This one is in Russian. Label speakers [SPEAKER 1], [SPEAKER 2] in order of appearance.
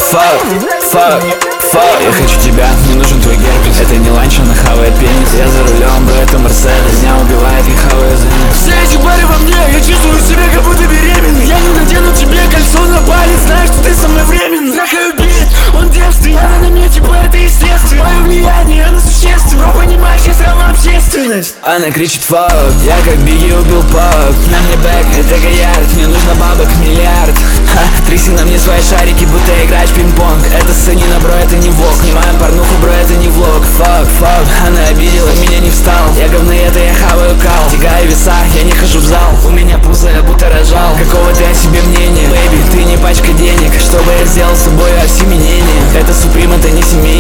[SPEAKER 1] Fuck, я хочу тебя, мне нужен твой герпес. Это не ланч, она хавает пенис. Я за рулем, бро, это Мерседес. Меня убивает, я хаваю за них.
[SPEAKER 2] Все эти пары во мне, я чувствую себя как будто беременный. Я не надену тебе кольцо на палец, знаешь, что ты со мной временно. Трахаю бит, он девственный, она на мне, типа это естественно. Мое влияние, оно существенно, но понимаешь, я срала общественность.
[SPEAKER 1] Она кричит fuck, я как Бигги убил пап. На мне бэк, это Гоярд, мне нужно бабок миллиард. Тряси на мне свои шарики, будто играешь в пинг-понг. Это сценина, бро, это не влог. Снимаем порнуху, бро, это не влог. Fuck, она обидела, меня не встал. Я говно, это я хаваю кал. Тягаю веса, я не хожу в зал. У меня пузо, я будто рожал. Какого ты о себе мнения? Бэйби, ты не пачка денег. Что бы я сделал с тобой осеменение? Это Суприм, это не семейный.